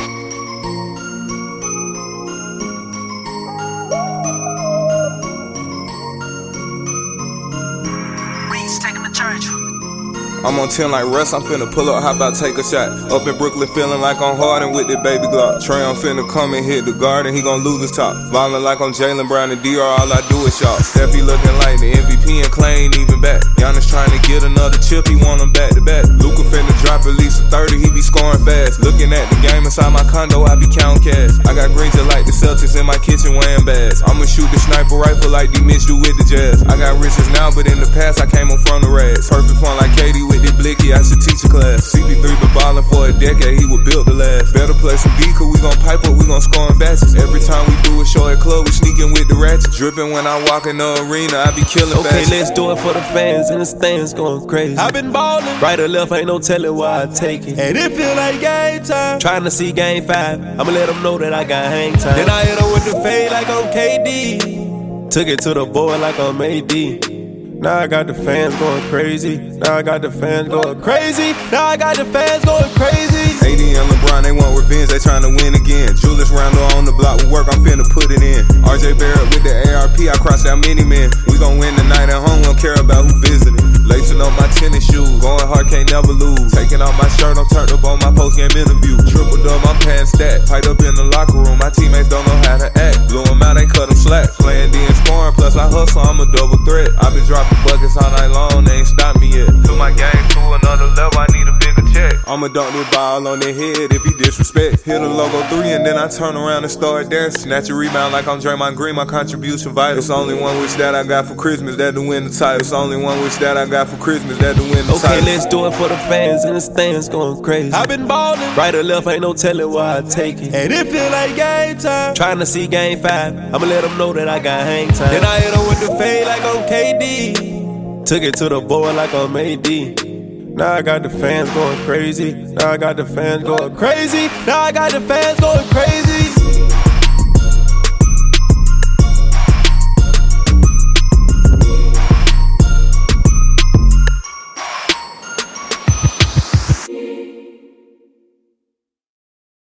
Take him to church. I'm on 10 like Russ, I'm finna pull up, how about take a shot? Up in Brooklyn feeling like I'm Harden with that baby Glock. Trey, I'm finna come and hit the garden, he gon' lose his top. Ballin' like I'm Jaylen Brown and DR, all I do is shot. Steffi looking like the MVP and Clay ain't even back. Giannis trying to get another chip, he want him back to back. Luka finna drop at least a 30, he be scoring fast. Looking at the game inside my condo, I be counting cash. I got green just like the Celtics in my kitchen wearing bags. I'ma shoot the sniper rifle like D-Mitch do with the Jazz. I got riches now, but in the past I came on from the rags. Perfect fun like Katie with the blicky, I should teach a class. CP3 been ballin' for a decade, he was built to last. Better play some D, cause we gon' pipe up, we gon' score in batches. Every time we do a show at club, we sneakin' with the ratchet. Drippin' when I walk in the arena, I be killin' Okay, fashion. let's do it for the fans and the stands going crazy. I been ballin', right or left, ain't no telling why I take it. And it feel like game time. Trying to see game 5, I'ma let them know that I got hang time. Then I hit them with the fade like I'm KD. Took it to the board like I'm AD. Now I got the fans going crazy. Now I got the fans going crazy. Now I got the fans going crazy. AD and LeBron, they want revenge, they tryna win again. Julius Randle on the block with work, I'm finna put it in. RJ Barrett with the ARP, I crossed out many men. We gon' win tonight at home, don't care about who visiting. Lacing up my tennis shoes, going hard, can't never lose. Taking off my shirt, I'm turned up on my post-game interview. Triple dub, I'm past that. Tied up in the locker room, my teammates don't know how to act. Blew them out, they cut them slack. Playing D and scoring, plus I hustle, I'm a double threat. I been dropping buckets all night long, they ain't stop me yet. Took my game to another level, I need a bigger check. I'ma dunk this ball on their head if he disrespect. Hit a logo 3 and then I turn around and start dancing. Snatch a rebound like I'm Draymond Green, my contribution vital. It's only one wish that I got for Christmas, that to win the title. It's only one wish that I got for Christmas, that to win the title. Okay, let's do it for the fans and the stands going crazy. I been ballin', right or left, ain't no telling why I take it. And it feel like game time. Trying to see game 5, I'ma let them know that I got hang time. Then I hit them with the fade like I'm KD. Took it to the board like I'm AD. Now I got the fans going crazy. Now I got the fans going crazy. Now I got the fans going crazy.